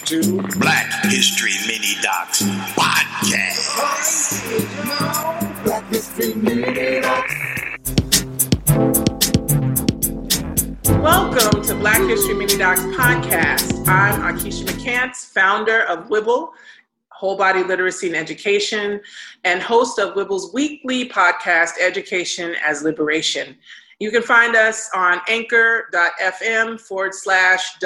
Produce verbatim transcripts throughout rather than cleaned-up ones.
to Black History Mini Docs Podcast. Black History Mini Docs. Welcome to Black History Mini Docs Podcast. I'm Akeisha McCants, founder of Wibble, Whole Body Literacy and Education, and host of Wibble's weekly podcast, Education as Liberation. You can find us on anchor.fm forward slash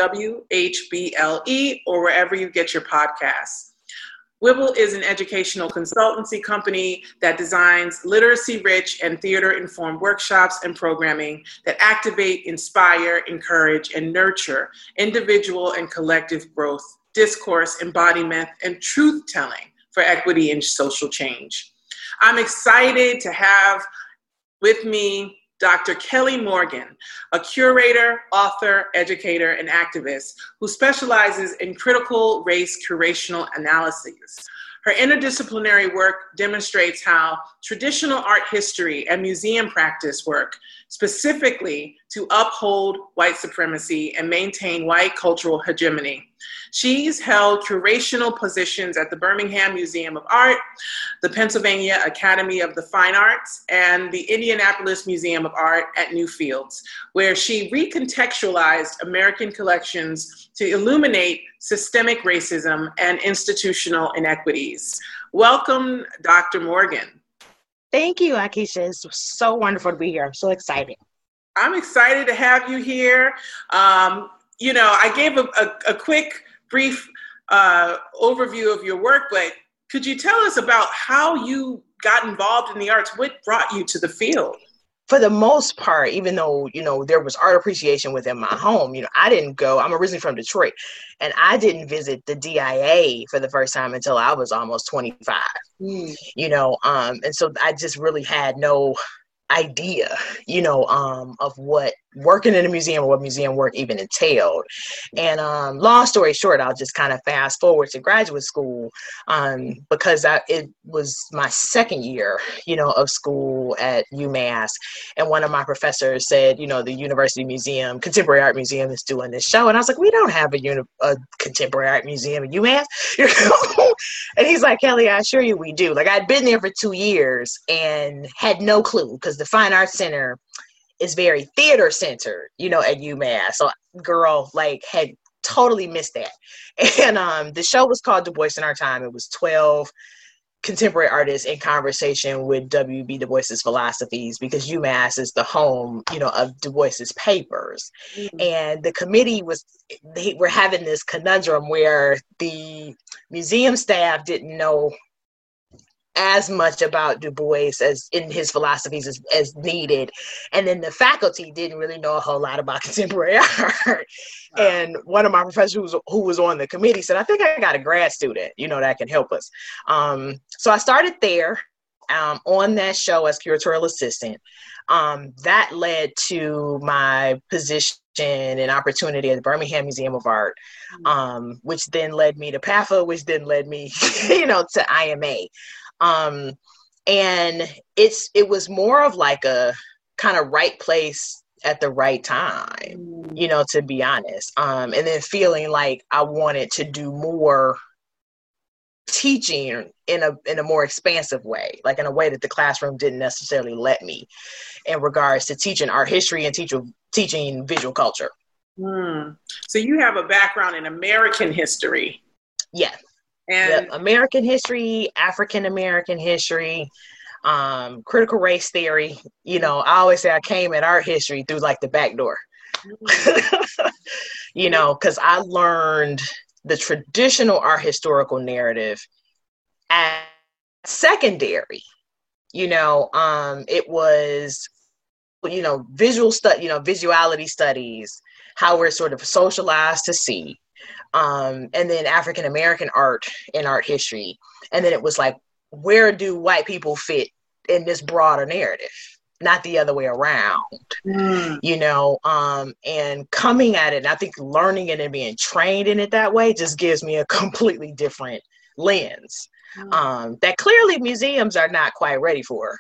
WHBLE or wherever you get your podcasts. Wibble is an educational consultancy company that designs literacy-rich and theater-informed workshops and programming that activate, inspire, encourage, and nurture individual and collective growth, discourse, embodiment, and truth-telling for equity and social change. I'm excited to have with me Doctor Kelly Morgan, a curator, author, educator, and activist who specializes in critical race curational analysis. Her interdisciplinary work demonstrates how traditional art history and museum practice work specifically to uphold white supremacy and maintain white cultural hegemony. She's held curational positions at the Birmingham Museum of Art, the Pennsylvania Academy of the Fine Arts, and the Indianapolis Museum of Art at Newfields, where she recontextualized American collections to illuminate systemic racism and institutional inequities. Welcome, Doctor Morgan. Thank you, Akeisha. It's so wonderful to be here. I'm so excited. I'm excited to have you here. Um, you know, I gave a, a, a quick, brief uh, overview of your work, but could you tell us about how you got involved in the arts? What brought you to the field? For the most part, even though, you know, there was art appreciation within my home, you know, I didn't go, I'm originally from Detroit, and I didn't visit the D I A for the first time until I was almost twenty-five, mm. you know, um, and so I just really had no idea, you know, um, of what working in a museum or what museum work even entailed. And um, long story short, I'll just kind of fast forward to graduate school um, because I, it was my second year, you know, of school at UMass. And one of my professors said, you know, the University Museum, Contemporary Art Museum is doing this show. And I was like, we don't have a, uni- a Contemporary Art Museum at UMass. And he's like, Kelly, I assure you we do. Like, I'd been there for two years and had no clue because the Fine Arts Center is very theater centered, you know, at UMass. So girl, like, had totally missed that. And um, the show was called Du Bois in Our Time. It was twelve contemporary artists in conversation with W B Du Bois's philosophies, because UMass is the home, you know, of Du Bois's papers. Mm-hmm. And the committee was, they were having this conundrum where the museum staff didn't know as much about Du Bois as in his philosophies as, as needed. And then the faculty didn't really know a whole lot about contemporary art. Wow. And one of my professors who was, who was on the committee said, I think I got a grad student, you know, that can help us. Um, so I started there um, on that show as curatorial assistant. Um, that led to my position and opportunity at the Birmingham Museum of Art, um, which then led me to P A F A, which then led me, you know, to I M A. Um, and it's, it was more of like a kind of right place at the right time, you know, to be honest. Um, and then feeling like I wanted to do more teaching in a, in a more expansive way, like in a way that the classroom didn't necessarily let me in regards to teaching art history and teach, teaching visual culture. Hmm. So you have a background in American history. Yeah. And yep. American history, African American history, um, critical race theory. You know, I always say I came at art history through like the back door, mm-hmm. you know, because I learned the traditional art historical narrative as secondary. You know, um, it was, you know, visual study, you know, visuality studies, how we're sort of socialized to see. Um, and then African American art and art history. And then it was like, where do white people fit in this broader narrative? Not the other way around, mm. you know, um, and coming at it, and I think learning it and being trained in it that way just gives me a completely different lens mm. um, that clearly museums are not quite ready for,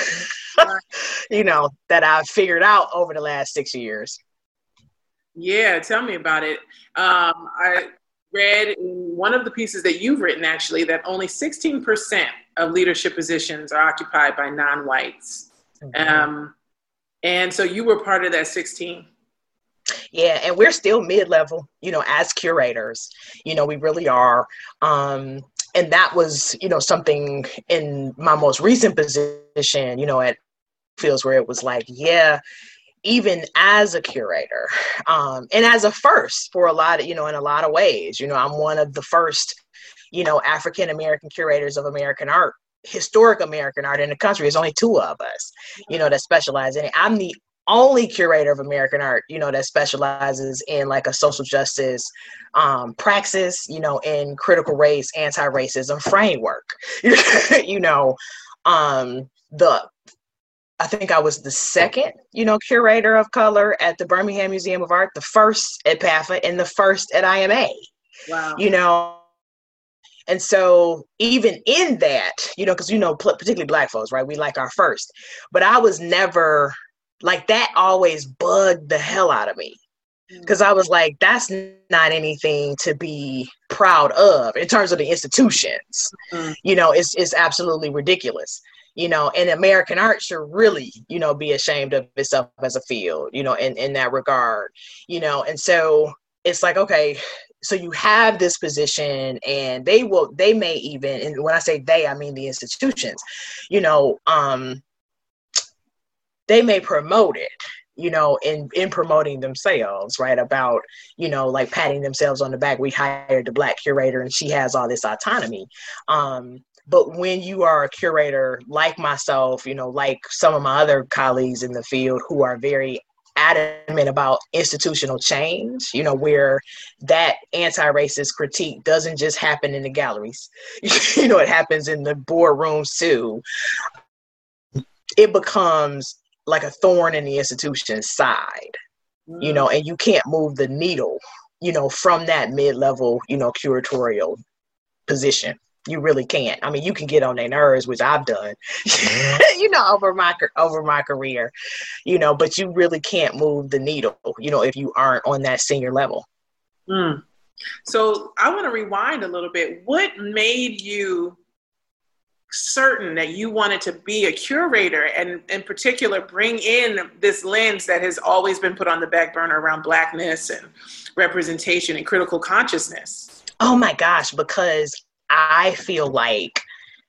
you know, that I've figured out over the last six years. Yeah, tell me about it. Um, I read in one of the pieces that you've written, actually, that only sixteen percent of leadership positions are occupied by non-whites. Mm-hmm. Um, and so you were part of that sixteen. Yeah, and we're still mid-level, you know, as curators, you know, we really are. Um, and that was, you know, something in my most recent position, you know, at Fields, where it was like, yeah, even as a curator, um, and as a first for a lot of, you know, in a lot of ways, you know, I'm one of the first, you know, African-American curators of American art, historic American art in the country. There's only two of us, you know, that specialize in it. I'm the only curator of American art, you know, that specializes in like a social justice um, praxis, you know, in critical race, anti-racism framework. You know, um, the I think I was the second, you know, curator of color at the Birmingham Museum of Art, the first at P A F A, and the first at I M A. Wow. You know, and so even in that, you know, because, you know, particularly Black folks, right, we like our first. But I was never, like, that always bugged the hell out of me. Because I was like, that's not anything to be proud of in terms of the institutions. Mm. You know, it's it's absolutely ridiculous. You know, and American art should really, you know, be ashamed of itself as a field, you know, in, in that regard, you know. And so it's like, okay, so you have this position and they will, they may even, and when I say they, I mean the institutions, you know, um, they may promote it, you know, in, in promoting themselves, right? About, you know, like patting themselves on the back. We hired the Black curator and she has all this autonomy. Um, But when you are a curator like myself, you know, like some of my other colleagues in the field who are very adamant about institutional change, you know, where that anti-racist critique doesn't just happen in the galleries, you know, it happens in the boardrooms too. It becomes like a thorn in the institution's side, mm. you know, and you can't move the needle, you know, from that mid-level, you know, curatorial position. You really can't. I mean, you can get on their nerves, which I've done, you know, over my over my career, you know, but you really can't move the needle, you know, if you aren't on that senior level. Mm. So I want to rewind a little bit. What made you certain that you wanted to be a curator and in particular bring in this lens that has always been put on the back burner around Blackness and representation and critical consciousness? Oh my gosh, because I feel like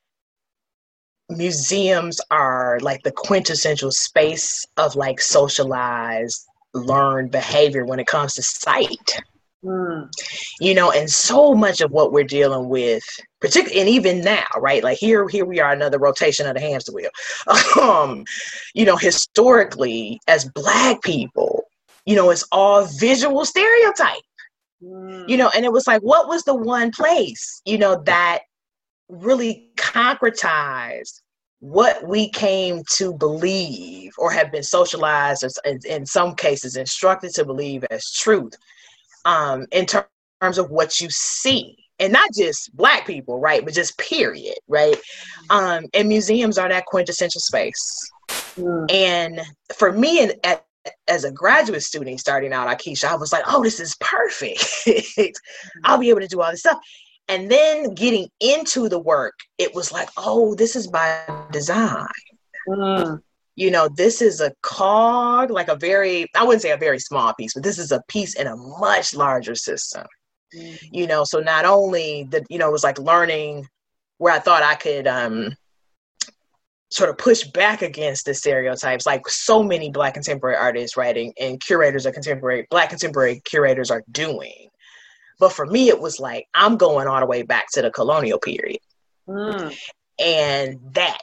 museums are like the quintessential space of like socialized, learned behavior when it comes to sight. Mm. You know, and so much of what we're dealing with, particularly, and even now, right? Like here, here we are, another rotation of the hamster wheel. Um, you know, historically, as Black people, you know, it's all visual stereotype. You know, and it was like, what was the one place, you know, that really concretized what we came to believe or have been socialized as, in some cases, instructed to believe as truth um, in ter- terms of what you see. And not just Black people, right, but just period, right? Um, and museums are that quintessential space. Mm. And for me, in, at as a graduate student starting out, Akeisha, I was like, oh, this is perfect. I'll be able to do all this stuff. And then getting into the work, it was like, oh, this is by design. Mm. You know, this is a cog, like a very, I wouldn't say a very small piece, but this is a piece in a much larger system. Mm. You know, so not only that, you know, it was like learning where I thought I could, um, sort of push back against the stereotypes, like so many Black contemporary artists writing and curators of contemporary, Black contemporary curators are doing. But for me, it was like, I'm going all the way back to the colonial period. Mm. And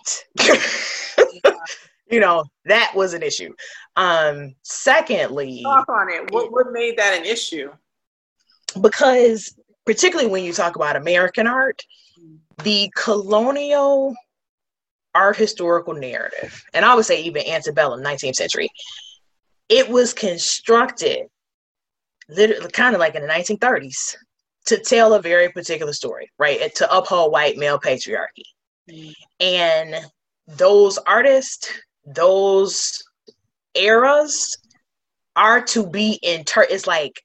that, you know, that was an issue. Um, secondly, talk on it. What, what made that an issue? Because particularly when you talk about American art, the colonial art historical narrative, and I would say even antebellum, nineteenth century, it was constructed literally kind of like in the nineteen thirties to tell a very particular story, right? To uphold white male patriarchy. Mm. And those artists, those eras are to be inter- it's like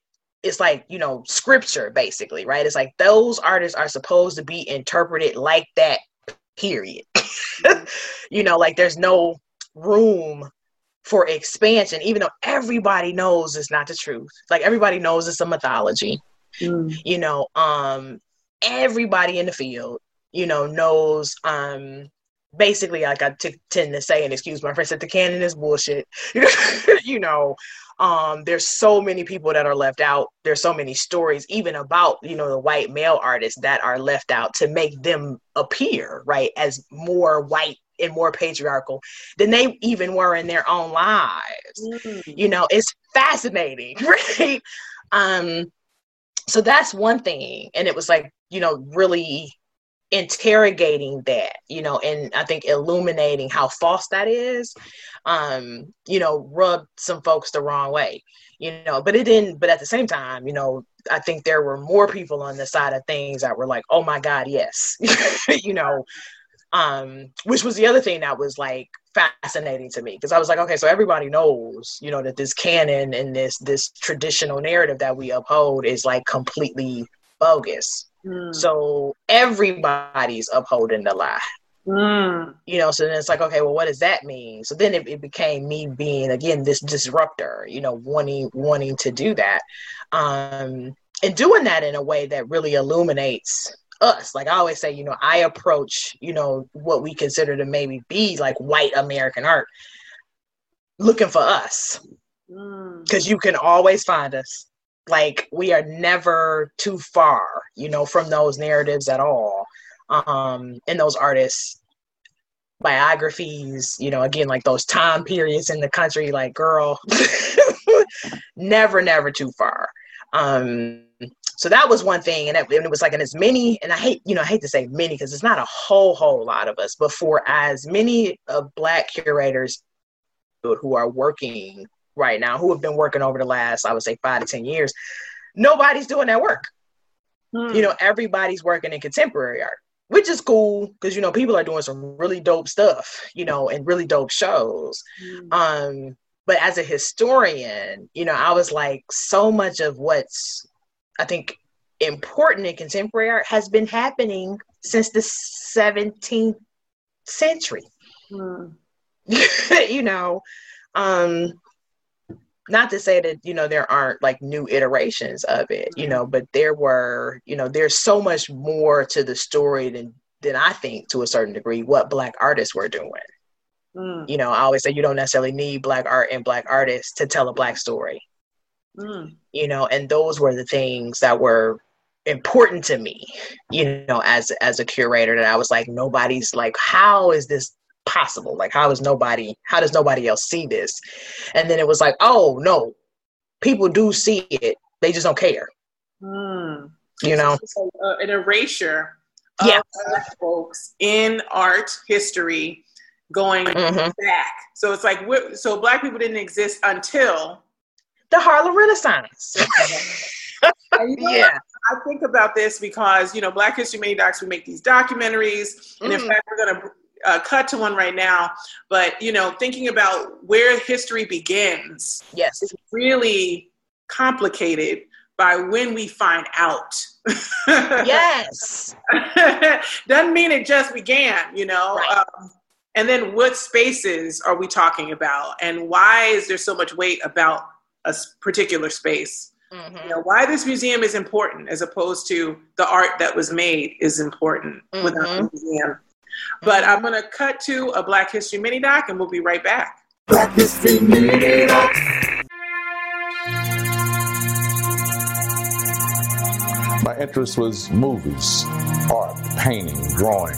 it's like, you know, scripture, basically, right? It's like those artists are supposed to be interpreted like that, period. You know, like there's no room for expansion, even though everybody knows it's not the truth. Like everybody knows it's a mythology. Mm. You know, um, everybody in the field, you know, knows, um, basically, like I t- tend to say, and excuse my friends, that the canon is bullshit. You know, um, there's so many people that are left out. There's so many stories, even about, you know, the white male artists that are left out to make them appear, right, as more white and more patriarchal than they even were in their own lives. Mm. You know, it's fascinating, right? Um, so that's one thing. And it was like, you know, really interrogating that, you know, and I think illuminating how false that is, um, you know, rubbed some folks the wrong way, you know, but it didn't, but at the same time, you know, I think there were more people on the side of things that were like, oh my God, yes, you know, um, which was the other thing that was like fascinating to me, because I was like, okay, so everybody knows, you know, that this canon and this, this traditional narrative that we uphold is like completely bogus. Mm. So everybody's upholding the lie, mm. you know, so then it's like, okay, well, what does that mean? So then it, it became me being, again, this disruptor, you know, wanting, wanting to do that, um, and doing that in a way that really illuminates us. Like I always say, you know, I approach, you know, what we consider to maybe be like white American art, looking for us, because mm. you can always find us. Like we are never too far, you know, from those narratives at all. Um, and those artists' biographies, you know, again, like those time periods in the country, like girl, never, never too far. Um, so that was one thing. And it, and it was like, and as many, and I hate, you know, I hate to say many, because it's not a whole, whole lot of us, but for as many of Black curators who are working right now, who have been working over the last, I would say five to ten years, nobody's doing that work. Hmm. You know, everybody's working in contemporary art, which is cool because, you know, people are doing some really dope stuff, you know, and really dope shows. Hmm. Um, but as a historian, you know, I was like, so much of what's, I think, important in contemporary art has been happening since the seventeenth century. Hmm. You know, um, not to say that, you know, there aren't like new iterations of it, you know, but there were, you know, there's so much more to the story than, than I think to a certain degree what Black artists were doing. Mm. You know, I always say you don't necessarily need Black art and Black artists to tell a Black story, mm. you know, and those were the things that were important to me, you know, as, as a curator, that I was like, nobody's like, how is this possible? Like, how is nobody, how does nobody else see this? And then it was like, oh no, people do see it, they just don't care. Mm. You know, so, uh, an erasure of yeah. folks in art history going mm-hmm. back. So it's like, we're, so Black people didn't exist until the Harlem Renaissance. And, you know, yeah, I think about this because, you know, Black History Many Docs, we make these documentaries, and mm. in fact, we're going to Uh, cut to one right now, but, you know, thinking about where history begins, yes, is really complicated by when we find out. Yes. Doesn't mean it just began, you know. Right. Um, and then what spaces are we talking about, and why is there so much weight about a particular space? Mm-hmm. You know, why this museum is important as opposed to the art that was made is important mm-hmm. without the museum. But I'm going to cut to a Black History Mini Doc, and we'll be right back. Black History Mini Doc. My interest was movies, art, painting, drawing.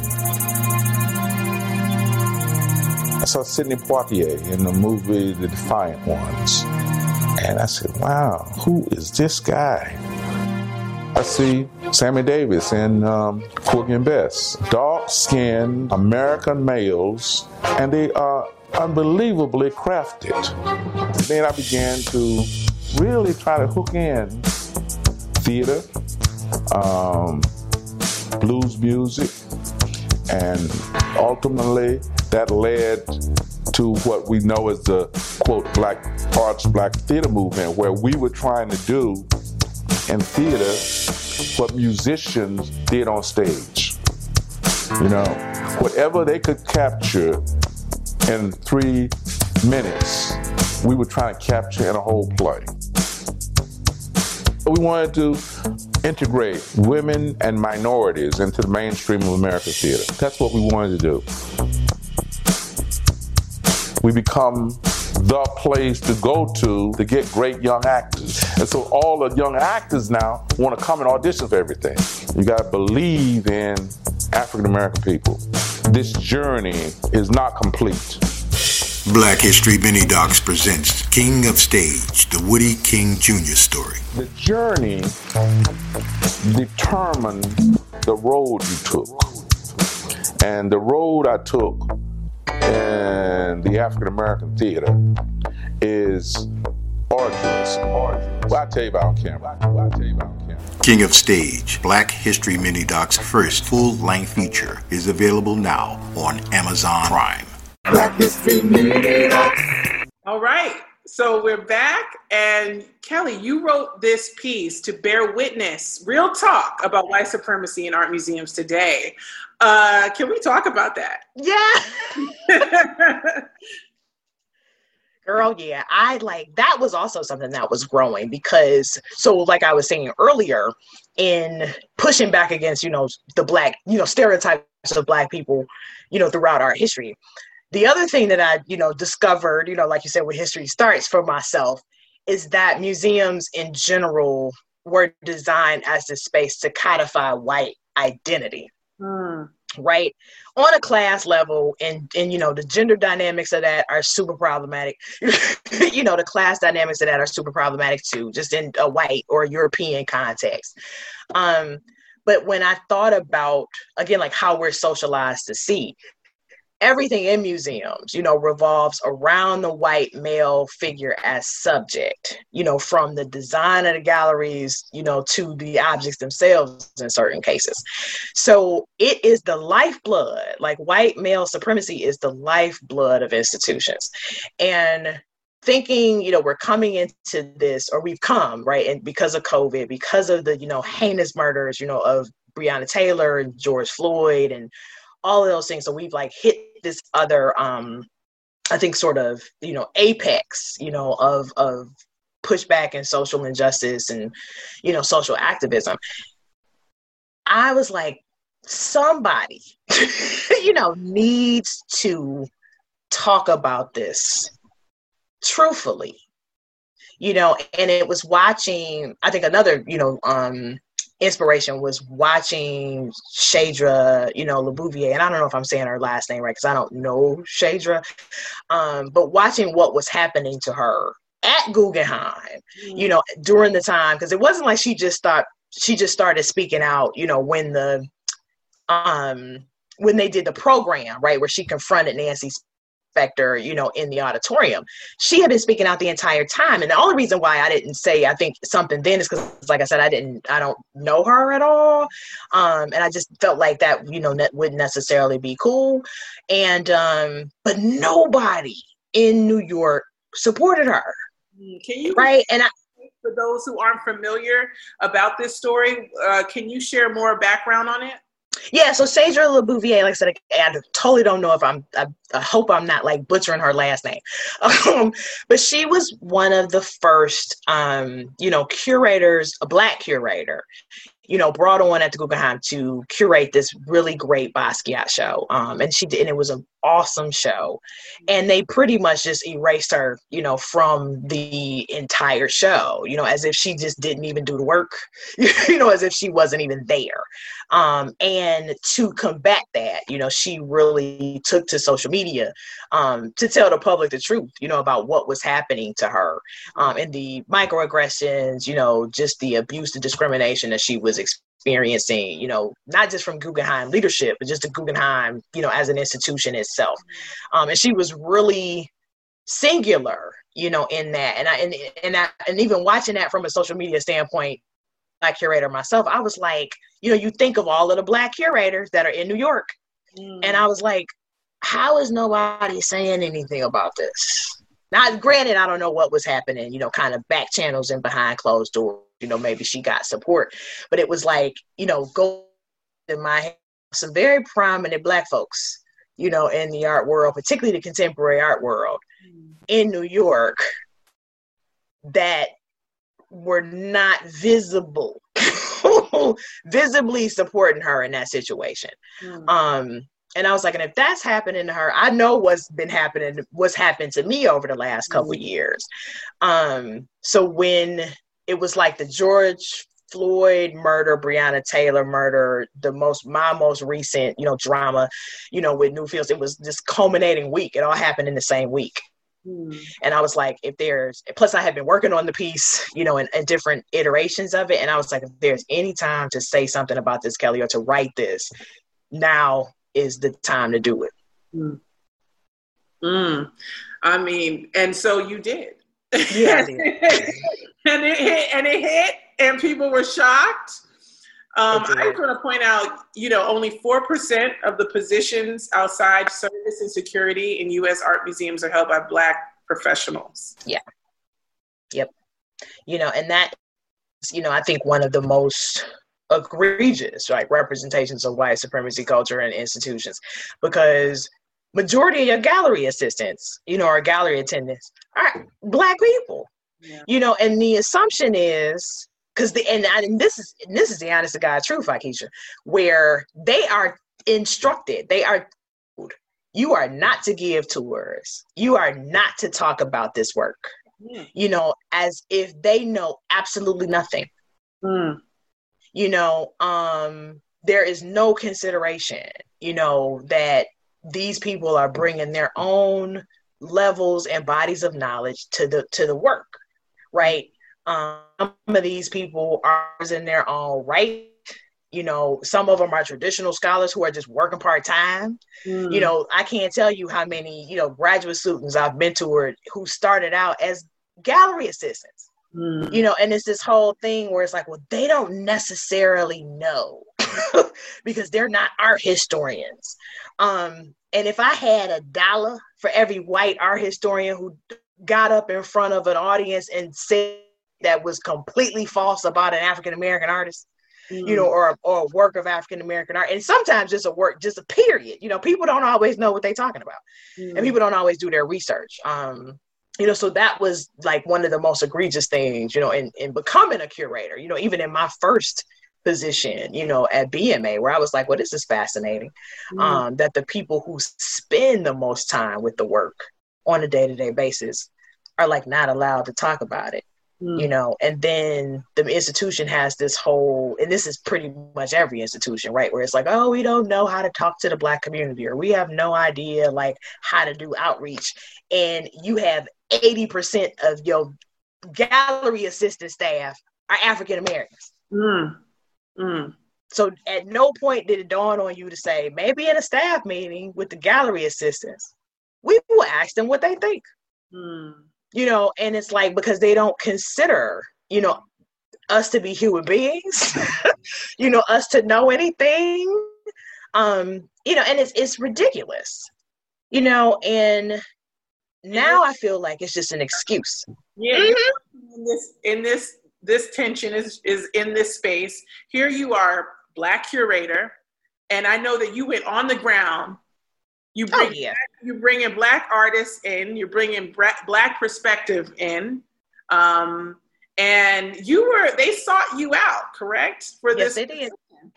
I saw Sidney Poitier in the movie The Defiant Ones. And I said, wow, who is this guy? I see Sammy Davis and um, Porgy and Bess. Dark-skinned American males, and they are unbelievably crafted. Then I began to really try to hook in theater, um, blues music, and ultimately that led to what we know as the, quote, Black Arts, Black Theater movement, where we were trying to do in theater what musicians did on stage. You know, whatever they could capture in three minutes, we were trying to capture in a whole play. We wanted to integrate women and minorities into the mainstream of American theater. That's what we wanted to do. We become the place to go to to get great young actors. And so all the young actors now want to come and audition for everything. You got to believe in African American people. This journey is not complete. Black History Mini Docs presents King of Stage, the Woody King Junior story. The journey determined the road you took. And the road I took in the African American theater is arduous. arduous. Well, I'll tell you about on camera. Well, I'll tell you about on camera. King of Stage, Black History Mini Docs' first full-length feature, is available now on Amazon Prime. Black History Mini Docs. All right, so we're back, and Kelly, you wrote this piece to bear witness, real talk about white supremacy in art museums today. Uh, can we talk about that? Yeah. Girl, yeah, I like, that was also something that was growing because, so like I was saying earlier, in pushing back against, you know, the black, you know, stereotypes of black people, you know, throughout art history. The other thing that I, you know, discovered, you know, like you said, where history starts for myself, is that museums in general were designed as the space to codify white identity. Mm. Right, on a class level, and and you know the gender dynamics of that are super problematic. You know the class dynamics of that are super problematic too, just in a white or European context. Um, but when I thought about again like how we're socialized to see, everything in museums, you know, revolves around the white male figure as subject, you know, from the design of the galleries, you know, to the objects themselves in certain cases. So it is the lifeblood, like white male supremacy is the lifeblood of institutions. And thinking, you know, we're coming into this, or we've come, right, and because of COVID, because of the, you know, heinous murders, you know, of Breonna Taylor and George Floyd and all of those things. So we've like hit this other, um, I think sort of, you know, apex, you know, of, of pushback and social injustice and, you know, social activism. I was like, somebody, you know, needs to talk about this truthfully, you know, and it was watching, I think another, you know, um, inspiration was watching Shadra, you know, LaBouvier, and I don't know if I'm saying her last name right because I don't know Shadra, um, but watching what was happening to her at Guggenheim, mm-hmm. you know, during the time, because it wasn't like she just thought she just started speaking out, you know, when the um when they did the program, right, where she confronted Nancy Spector, you know, in the auditorium. She had been speaking out the entire time. And the only reason why I didn't say, I think something then is because, like I said, I didn't, I don't know her at all. Um, and I just felt like that, you know, ne- wouldn't necessarily be cool. And, um, but nobody in New York supported her. Can you, right? And I, for those who aren't familiar about this story, uh, can you share more background on it? Yeah, so Shadra LaBouvier, like I said, I totally don't know if I'm, I, I hope I'm not like butchering her last name. Um, but she was one of the first, um, you know, curators, a Black curator, you know, brought on at the Guggenheim to curate this really great Basquiat show. Um, and she did, and it was an awesome show. And they pretty much just erased her, you know, from the entire show, you know, as if she just didn't even do the work, you know, as if she wasn't even there. Um, and to combat that, you know, she really took to social media um, to tell the public the truth, you know, about what was happening to her um, and the microaggressions, you know, just the abuse, the discrimination that she was experiencing, you know, not just from Guggenheim leadership, but just the Guggenheim, you know, as an institution itself. Um, and she was really singular, you know, in that. And I, and, and I, and even watching that from a social media standpoint, Black curator myself, I was like, you know, you think of all of the Black curators that are in New York. Mm. And I was like, how is nobody saying anything about this? Now, granted, I don't know what was happening, you know, kind of back channels and behind closed doors. You know, maybe she got support, but it was like, you know, go in my some very prominent Black folks, you know, in the art world, particularly the contemporary art world in New York, that were not visible, visibly supporting her in that situation. Mm. Um, and I was like, and if that's happening to her, I know what's been happening, what's happened to me over the last couple mm. years. Um, so when it was like the George Floyd murder, Breonna Taylor murder, the most, my most recent, you know, drama, you know, with Newfields, it was this culminating week. It all happened in the same week. Mm. And I was like, if there's, plus I had been working on the piece, you know, and, and different iterations of it. And I was like, if there's any time to say something about this, Kelly, or to write this, now is the time to do it. Mm. Mm. I mean, and so you did. Yeah, I did. and it hit, and it hit, and people were shocked. Um, I just want to point out, you know, only four percent of the positions outside service and security in U S art museums are held by Black professionals. Yeah. Yep. You know, and that, you know, I think one of the most egregious, like, representations of white supremacy culture and institutions, because majority of your gallery assistants, you know, or gallery attendants are Black people. Yeah. You know, and the assumption is, because the and, and this is and this is the honest to God truth, Akeisha, where they are instructed, they are told, you are not to give tours, you are not to talk about this work. Mm. You know, as if they know absolutely nothing. Mm. You know, um, there is no consideration, you know, that these people are bringing their own levels and bodies of knowledge to the to the work, right? Um, some of these people are in their own right. You know, some of them are traditional scholars who are just working part-time. Mm. You know, I can't tell you how many, you know, graduate students I've mentored who started out as gallery assistants. Mm. You know, and it's this whole thing where it's like, well, they don't necessarily know because they're not art historians. Um, and if I had a dollar for every white art historian who got up in front of an audience and said that was completely false about an African-American artist, mm. you know, or, or a work of African-American art. And sometimes just a work, just a period, you know, people don't always know what they're talking about. Mm. And people don't always do their research. Um, you know, so that was like one of the most egregious things, you know, in, in becoming a curator, you know, even in my first position, you know, at B M A, where I was like, well, this is fascinating. Mm. Um, that the people who spend the most time with the work on a day-to-day basis are like not allowed to talk about it. Mm. You know, and then the institution has this whole, and this is pretty much every institution, right? Where it's like, oh, we don't know how to talk to the Black community, or we have no idea like how to do outreach. And you have eighty percent of your gallery assistant staff are African Americans. Mm. Mm. So at no point did it dawn on you to say, maybe in a staff meeting with the gallery assistants, we will ask them what they think. Mm. You know, and it's like, because they don't consider, you know, us to be human beings, you know, us to know anything, um, you know, and it's it's ridiculous, you know, and now I feel like it's just an excuse. Yeah, mm-hmm. in this in this this tension is is in this space. Here you are, Black curator, and I know that you went on the ground. You bring, oh, yeah. you bring in Black artists in, you're bringing Black perspective in, um, and you were, they sought you out, correct? For yes, this, they did.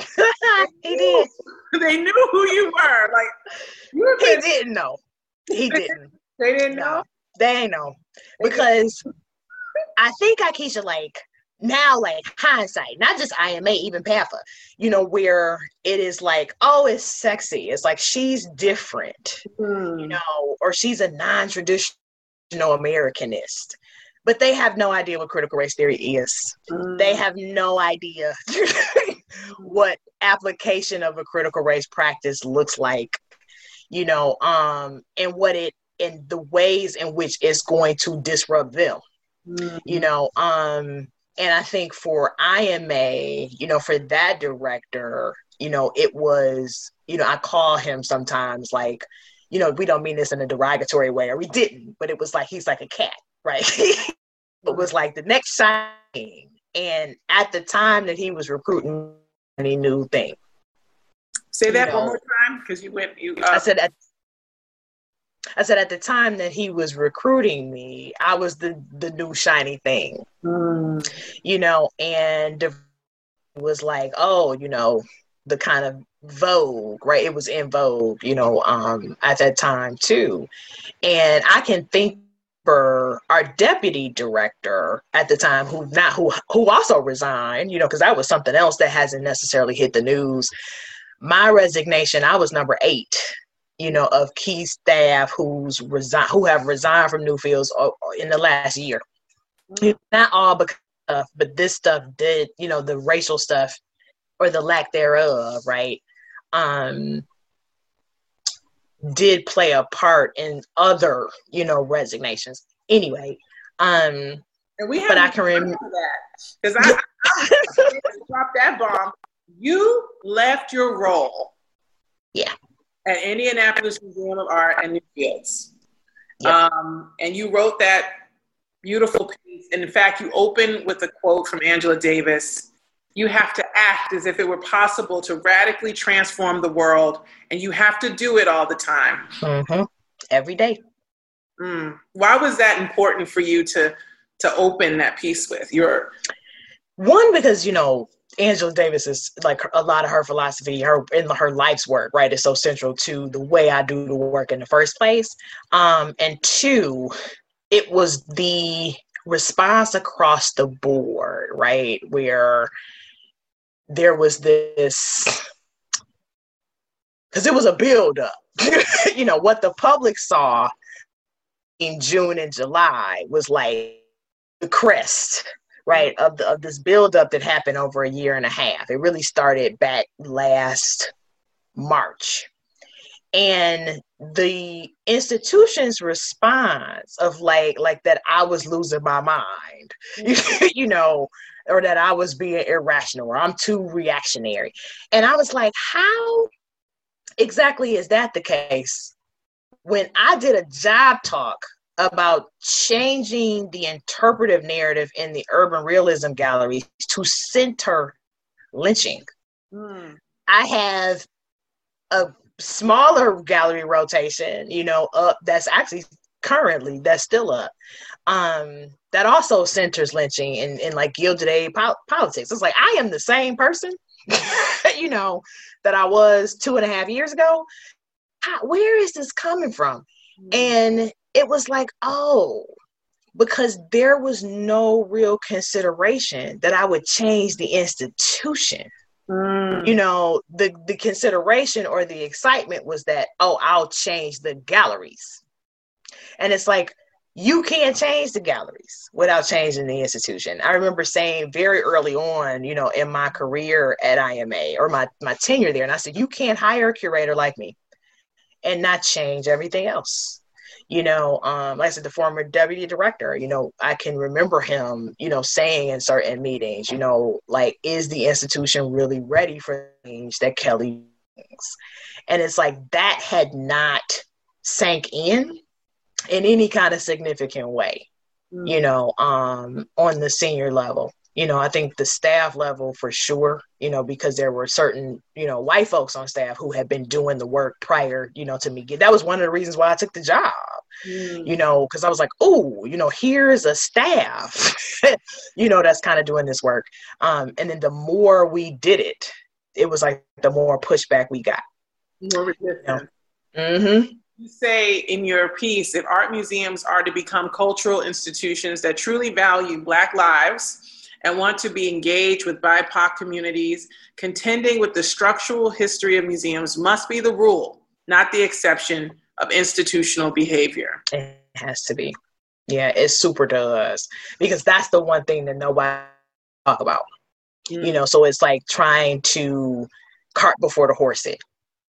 He did. They knew who you were. Like you were He didn't know. He didn't. They didn't no, know? They ain't know. Because I think Akeisha, like, now, like, hindsight, not just I M A, even P A F A, you know, where it is like, oh, it's sexy. It's like, she's different, mm. you know, or she's a non-traditional Americanist. But they have no idea what critical race theory is. Mm. They have no idea what application of a critical race practice looks like, you know, um, and what it, and the ways in which it's going to disrupt them, mm. you know, um, and I think for I M A, you know, for that director, you know, it was, you know, I call him sometimes like, you know, we don't mean this in a derogatory way, or we didn't, but it was like, he's like a cat, right? It was like the next shiny. And at the time that he was recruiting any new thing. Say that you know, one more time, because you went, you, uh, I said, at, I said at the time that he was recruiting me, I was the, the new shiny thing, mm. you know, and it was like, oh, you know, the kind of vogue, right? It was in vogue, you know, um, at that time too. And I can think for our deputy director at the time, who not who who also resigned, you know, because that was something else that hasn't necessarily hit the news. My resignation, I was number eight, you know, of key staff who's resign who have resigned from Newfields in the last year. Mm-hmm. Not all because of, but this stuff did, you know, the racial stuff or the lack thereof, right? Um, did play a part in other, you know, resignations. Anyway, um, and we but I can remember that because I, I, I dropped that bomb. You left your role, yeah, at Indianapolis Museum of Art and Newfields, yep. um, and you wrote that beautiful piece. And in fact, you open with a quote from Angela Davis. You have to act as if it were possible to radically transform the world, and you have to do it all the time. Mm-hmm. Every day. Mm. Why was that important for you to to open that piece with? Your one, because, you know, Angela Davis is like a lot of her philosophy, her in her life's work, right, is so central to the way I do the work in the first place. Um, and two, it was the response across the board, right, where there was this, because it was a buildup. You know, what the public saw in June and July was like the crest, right, of, the, of this buildup that happened over a year and a half. It really started back last March. And the institution's response of like, like that I was losing my mind, you know, or that I was being irrational, or I'm too reactionary. And I was like, how exactly is that the case when I did a job talk about changing the interpretive narrative in the urban realism gallery to center lynching? Mm. I have a smaller gallery rotation, you know, up that's actually currently, that's still up, um, that also centers lynching in, in like Gilded Age po- politics. It's like, I am the same person, you know, that I was two and a half years ago. How, where is this coming from? Mm. And it was like, oh, because there was no real consideration that I would change the institution. Mm. You know, the, the consideration or the excitement was that, oh, I'll change the galleries. And it's like, you can't change the galleries without changing the institution. I remember saying very early on, you know, in my career at I M A or my, my tenure there, and I said, you can't hire a curator like me and not change everything else. You know, um, like I said, the former deputy director, you know, I can remember him, you know, saying in certain meetings, you know, like, is the institution really ready for things that Kelly thinks? And it's like, that had not sank in in any kind of significant way, mm. you know, um, on the senior level. You know, I think the staff level for sure, you know, because there were certain, you know, white folks on staff who had been doing the work prior, you know, to me. That was one of the reasons why I took the job, mm. you know, because I was like, oh, you know, here's a staff, you know, that's kind of doing this work. Um, and then the more we did it, it was like the more pushback we got. More resistance. You know? Mm-hmm. You say in your piece, if art museums are to become cultural institutions that truly value Black lives and want to be engaged with B I P O C communities, contending with the structural history of museums must be the rule, not the exception of institutional behavior. It has to be. Yeah, it super does. Because that's the one thing that nobody talk about. Mm. You know, so it's like trying to cart before the horse it.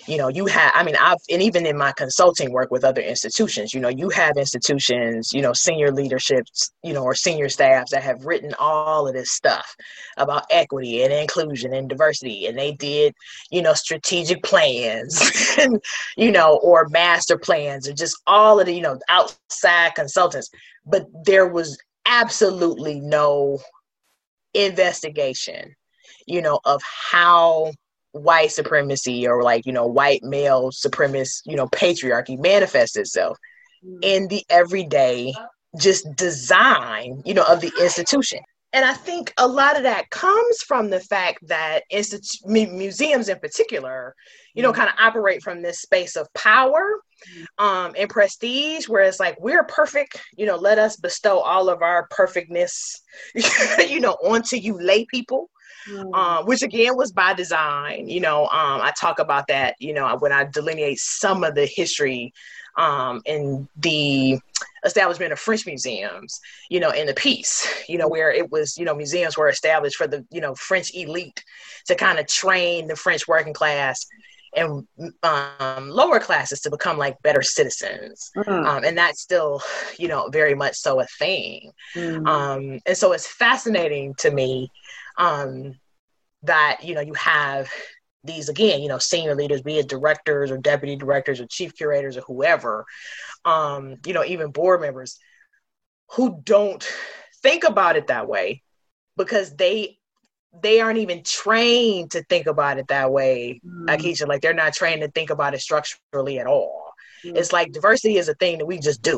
You know, you have, I mean, I've, and even in my consulting work with other institutions, you know, you have institutions, you know, senior leaderships, you know, or senior staffs that have written all of this stuff about equity and inclusion and diversity. And they did, you know, strategic plans and, you know, or master plans or just all of the, you know, outside consultants. But there was absolutely no investigation, you know, of how white supremacy or like, you know, white male supremacist, you know, patriarchy manifests itself mm. in the everyday just design, you know, of the institution. And I think a lot of that comes from the fact that institu- museums in particular, you know, kind of operate from this space of power um, and prestige, where it's like, we're perfect, you know, let us bestow all of our perfectness, you know, onto you lay people. Mm. Um, which again was by design. You know, um, I talk about that, you know, when I delineate some of the history um, in the establishment of French museums, you know, in the piece, you know, where it was, you know, museums were established for the, you know, French elite to kind of train the French working class and um, lower classes to become like better citizens. Mm. Um, and that's still, you know, very much so a thing. Mm. Um, and so it's fascinating to me um, that, you know, you have these, again, you know, senior leaders, be it directors or deputy directors or chief curators or whoever, um, you know, even board members who don't think about it that way because they they aren't even trained to think about it that way. Mm. Akeisha, like they're not trained to think about it structurally at all. Mm. It's like diversity is a thing that we just do.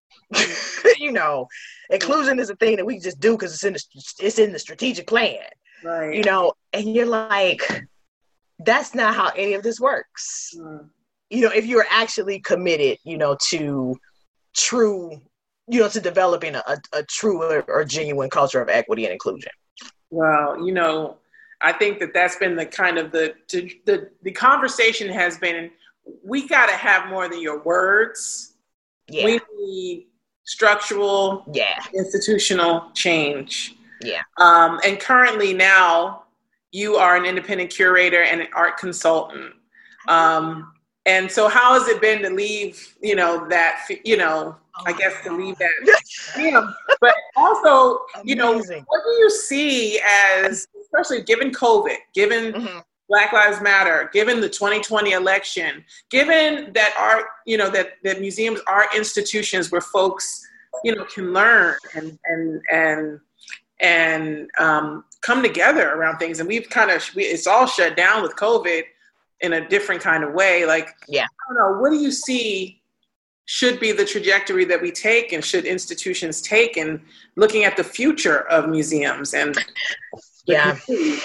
You know, inclusion is a thing that we just do because it's in the it's in the strategic plan. Right. You know, and you're like, that's not how any of this works. Mm. You know, if you're actually committed, you know, to true, you know, to developing a, a true or, or genuine culture of equity and inclusion. Well, you know, I think that that's been the kind of the the the conversation has been, we got to have more than your words. Yeah. We need structural, yeah, institutional change. Yeah. Um, and currently now you are an independent curator and an art consultant. Um, and so how has it been to leave, you know, that, you know, oh I guess God. to leave that, you know, but also, you know, what do you see as, especially given COVID, given mm-hmm. Black Lives Matter, given the twenty twenty election, given that art, you know, that, that museums are institutions where folks, you know, can learn and, and, and, and um, come together around things. And we've kind of, we, it's all shut down with COVID in a different kind of way. Like, yeah, I don't know, what do you see should be the trajectory that we take and should institutions take in looking at the future of museums and yeah.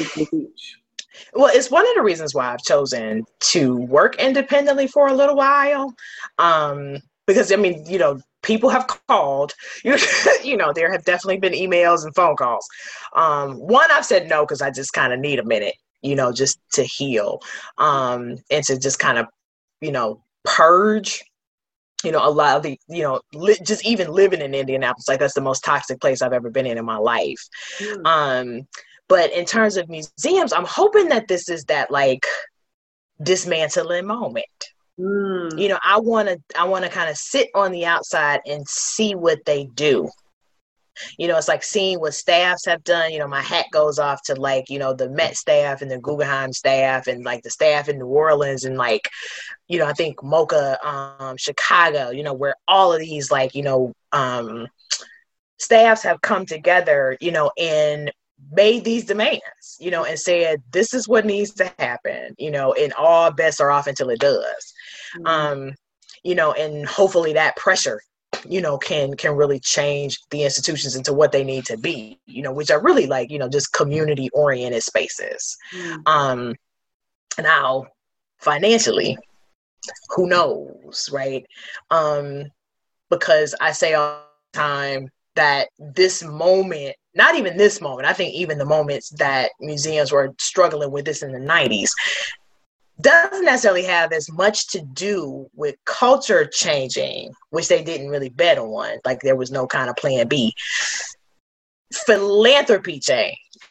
Well, it's one of the reasons why I've chosen to work independently for a little while. Um, because, I mean, you know, people have called, you know, there have definitely been emails and phone calls. Um, one, I've said no, because I just kind of need a minute, you know, just to heal um, and to just kind of, you know, purge, you know, a lot of the, you know, li- just even living in Indianapolis, like that's the most toxic place I've ever been in in my life. Mm. Um, but in terms of museums, I'm hoping that this is that like dismantling moment. Mm. You know, I want to, I want to kind of sit on the outside and see what they do. You know, it's like seeing what staffs have done. You know, my hat goes off to like, you know, the Met staff and the Guggenheim staff and like the staff in New Orleans and like, you know, I think MoCA, um, Chicago, you know, where all of these like, you know, um, staffs have come together, you know, and made these demands, you know, and said, this is what needs to happen, you know, and all bets are off until it does. Mm-hmm. Um, you know, and hopefully that pressure, you know, can can really change the institutions into what they need to be, you know, which are really like, you know, just community oriented spaces. Mm-hmm. Um, now, financially, who knows, right? Um, because I say all the time that this moment, not even this moment, I think even the moments that museums were struggling with this in the nineties, doesn't necessarily have as much to do with culture changing, which they didn't really bet on. Like there was no kind of plan B. Philanthropy change,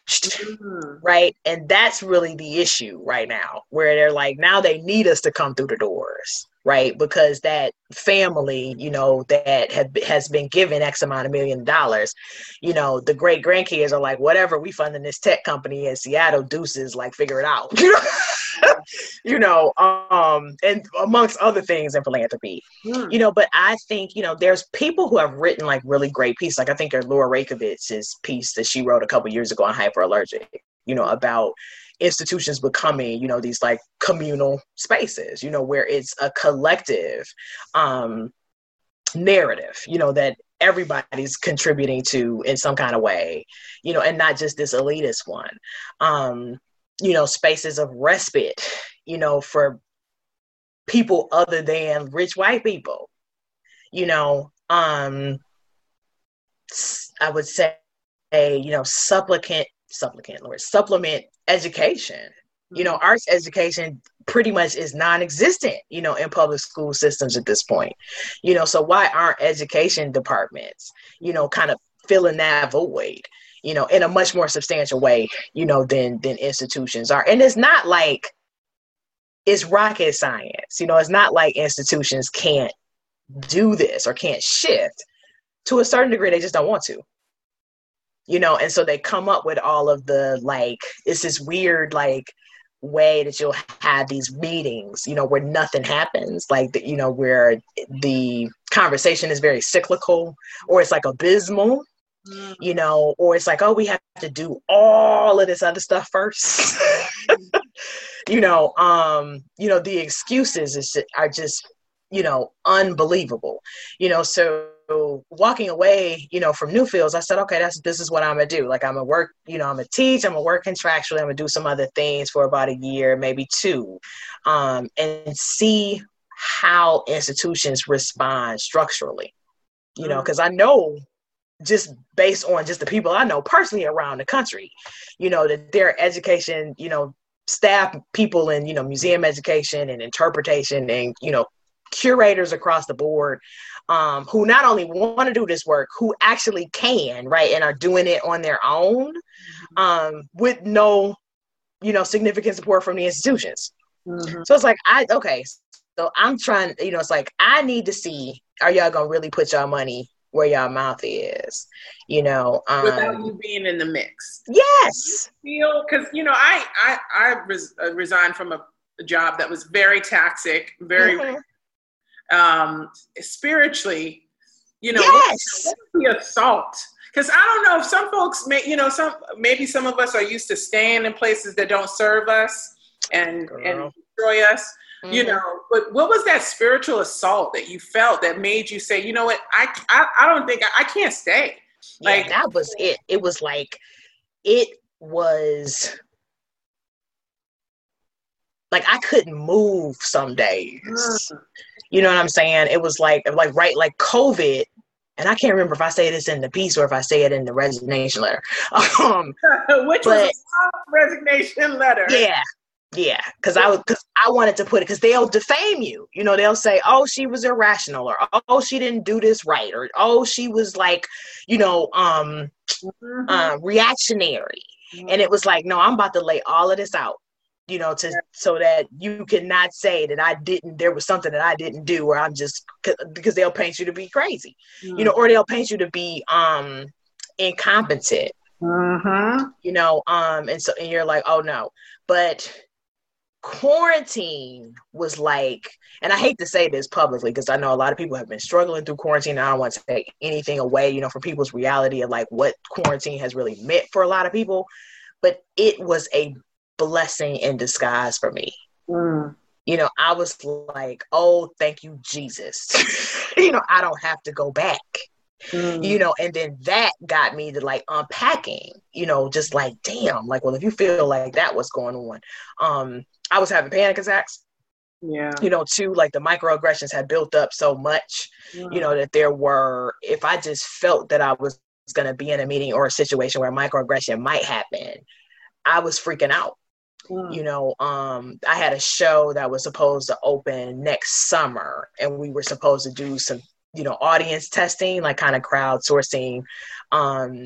Mm-hmm. Right. And that's really the issue right now, where they're like, now they need us to come through the doors. Right. Because that family, you know, that have, has been given X amount of million dollars, you know, the great grandkids are like, whatever, we funding this tech company in Seattle, deuces, like, figure it out. You know, um, and amongst other things in philanthropy, mm. you know, but I think, you know, there's people who have written like really great pieces. Like I think Laura Rakovitz's piece that she wrote a couple years ago on hyperallergic, you know, about institutions becoming, you know, these like communal spaces, you know, where it's a collective um, narrative, you know, that everybody's contributing to in some kind of way, you know, and not just this elitist one. Um, you know, spaces of respite, you know, for people other than rich white people, you know, um, I would say, you know, supplicant, supplicant, Lord, supplement education, you know, arts education pretty much is non-existent, you know, in public school systems at this point, you know, so why aren't education departments, you know, kind of filling that void? You know, in a much more substantial way, you know, than than institutions are. And it's not like it's rocket science. You know, it's not like institutions can't do this or can't shift. To a certain degree, they just don't want to. You know, and so they come up with all of the, like, it's this weird, like, way that you'll have these meetings, you know, where nothing happens, like, the, you know, where the conversation is very cyclical or it's like abysmal. You know, or it's like, oh, we have to do all of this other stuff first. you know, um, you know, the excuses is, are just, you know, unbelievable. You know, so walking away, you know, from Newfields, I said, okay, that's this is what I'm gonna do. Like, I'm gonna work, you know, I'm gonna teach, I'm gonna work contractually, I'm gonna do some other things for about a year, maybe two, um, and see how institutions respond structurally. You know, because I know, just based on just the people I know personally around the country, you know, that their education, you know, staff people in, you know, museum education and interpretation and, you know, curators across the board, um, who not only want to do this work, who actually can, right, and are doing it on their own, um, with no, you know, significant support from the institutions. Mm-hmm. So it's like, I, okay, so I'm trying, you know, it's like, I need to see, are y'all going to really put y'all money where y'all mouth is, you know, um, without you being in the mix. Yes. Feel, because, you know, I, I, I res- uh, resigned from a, a job that was very toxic, very, mm-hmm. um, spiritually, you know, yes. the assault. Because I don't know if some folks may, you know, some, maybe some of us are used to staying in places that don't serve us and, Girl. and destroy us. Mm-hmm. You know, but what was that spiritual assault that you felt that made you say, you know what, I, I, I don't think I, I can't stay. Like, yeah, that was it. It was like, it was like, I couldn't move some days. Mm-hmm. You know what I'm saying? It was like, like, right, like COVID. And I can't remember if I say this in the piece or if I say it in the resignation letter. Um, Which but, was a resignation letter. Yeah. Yeah, because I was, because I wanted to put it, because they'll defame you. You know, they'll say, "Oh, she was irrational," or "Oh, she didn't do this right," or "Oh, she was like, you know, um, mm-hmm. uh, reactionary." Mm-hmm. And it was like, no, I'm about to lay all of this out, you know, to so that you cannot say that I didn't. There was something that I didn't do, or I'm just because they'll paint you to be crazy, mm-hmm. you know, or they'll paint you to be um incompetent, mm-hmm. you know, um, and so and you're like, oh no, but. Quarantine was like, and I hate to say this publicly because I know a lot of people have been struggling through quarantine. I don't want to take anything away, you know, from people's reality of like what quarantine has really meant for a lot of people, but it was a blessing in disguise for me. Mm. You know, I was like, oh, thank you, Jesus. You know, I don't have to go back. Mm. You know, and then that got me to like unpacking, you know, just like, damn, like, well, if you feel like that was going on, um, I was having panic attacks. Yeah. You know, too, like the microaggressions had built up so much, yeah. you know, that there were, if I just felt that I was going to be in a meeting or a situation where microaggression might happen, I was freaking out. Mm. You know, um, I had a show that was supposed to open next summer and we were supposed to do some, you know, audience testing, like kind of crowdsourcing, um,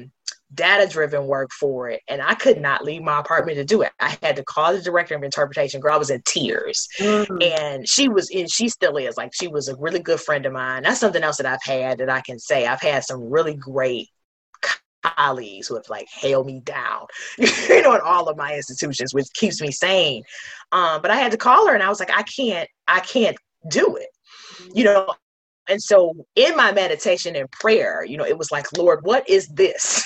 data-driven work for it, and I could not leave my apartment to do it. I had to call the director of interpretation. Girl, I was in tears. Mm-hmm. And she was in, she still is, like, she was a really good friend of mine. That's something else that I've had that I can say. I've had some really great colleagues who have, like, held me down, you know, in all of my institutions, which keeps me sane. Um, but I had to call her, and I was like, I can't, I can't do it, mm-hmm. you know. And so in my meditation and prayer, you know, it was like, Lord, what is this?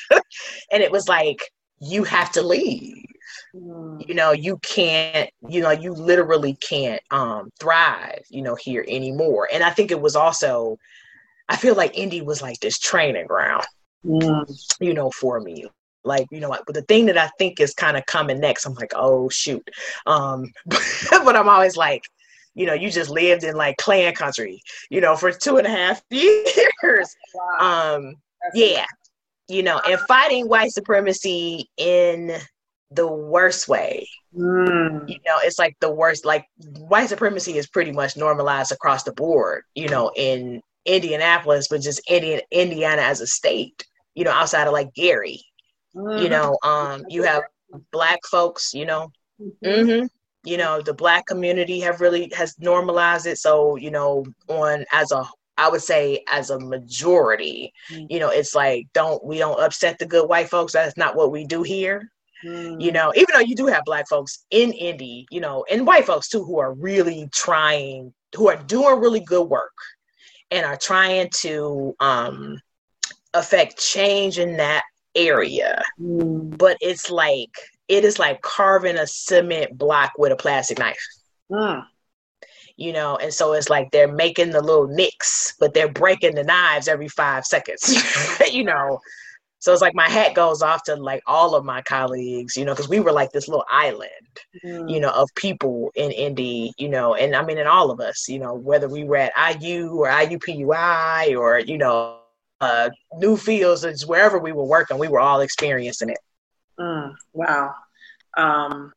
And it was like, you have to leave. Mm. You know, you can't, you know, you literally can't um, thrive, you know, here anymore. And I think it was also, I feel like Indy was like this training ground, mm. you know, for me. Like, you know, like, but the thing that I think is kind of coming next, I'm like, oh, shoot. Um, but I'm always like, you know, you just lived in like Klan country, you know, for two and a half years. Wow. Um, yeah. You know, and fighting white supremacy in the worst way. Mm. You know, it's like the worst, like white supremacy is pretty much normalized across the board, you know, in Indianapolis, but just Indiana, Indiana as a state, you know, outside of like Gary, mm. you know, um, you have Black folks, you know, mm-hmm. Mm-hmm, you know, the Black community have really has normalized it. So, you know, on as a I would say as a majority, mm. you know, it's like, don't, we don't upset the good white folks. That's not what we do here. Mm. You know, even though you do have Black folks in Indy, you know, and white folks too, who are really trying, who are doing really good work and are trying to um, affect change in that area. Mm. But it's like, it is like carving a cement block with a plastic knife. Mm. You know, and so it's like they're making the little nicks, but they're breaking the knives every five seconds, you know. So it's like my hat goes off to like all of my colleagues, you know, because we were like this little island, mm. you know, of people in Indy, you know, and I mean, in all of us, you know, whether we were at I U or I U P U I or, you know, uh, Newfields, it's wherever we were working, we were all experiencing it. Mm, wow. Um,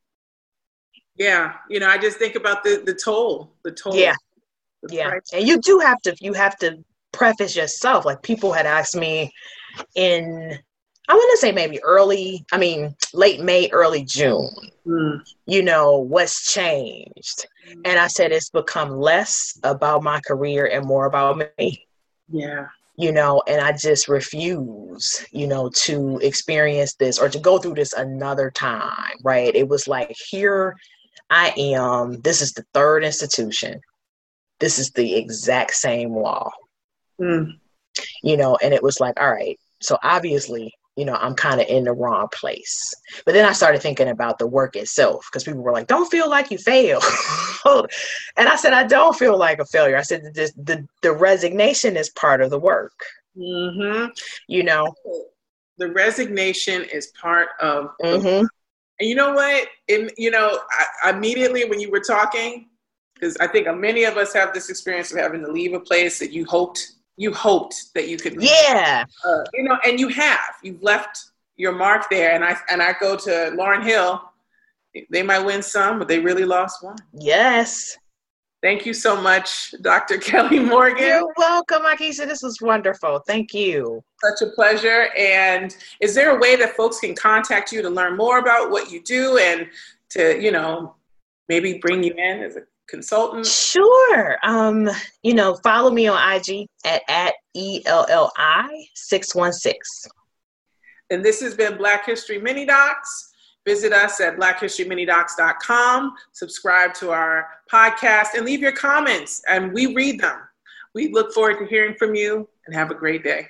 Yeah, you know, I just think about the, the toll, the toll. Yeah, yeah. Price. And you do have to, you have to preface yourself. Like people had asked me in, I want to say maybe early, I mean, late May, early June, mm. you know, what's changed? Mm. And I said, it's become less about my career and more about me. Yeah. You know, and I just refuse, you know, to experience this or to go through this another time, right? It was like, here I am, this is the third institution. This is the exact same law, mm. you know, and it was like, all right, so obviously, you know, I'm kind of in the wrong place. But then I started thinking about the work itself because people were like, don't feel like you failed. And I said, I don't feel like a failure. I said, the, the, the resignation is part of the work, mm-hmm. you know. The resignation is part of mm-hmm. the work. And you know what? It, you know, I, immediately when you were talking, because I think many of us have this experience of having to leave a place that you hoped, you hoped that you could. Yeah. Uh, you know, and you have. You've left your mark there. And I and I go to Lauryn Hill. They might win some, but they really lost one. Yes. Thank you so much, Doctor Kelly Morgan. You're welcome, Akisha. This was wonderful. Thank you. Such a pleasure. And is there a way that folks can contact you to learn more about what you do and to, you know, maybe bring you in as a consultant? Sure. Um, you know, follow me on I G at, at E L L I six one six. And this has been Black History Mini Docs. Visit us at black history mini docs dot com, subscribe to our podcast, and leave your comments, and we read them. We look forward to hearing from you, and have a great day.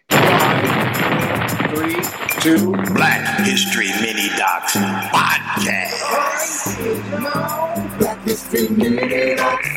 Three, two, Black History Mini Docs Podcast. Black History Mini Docs.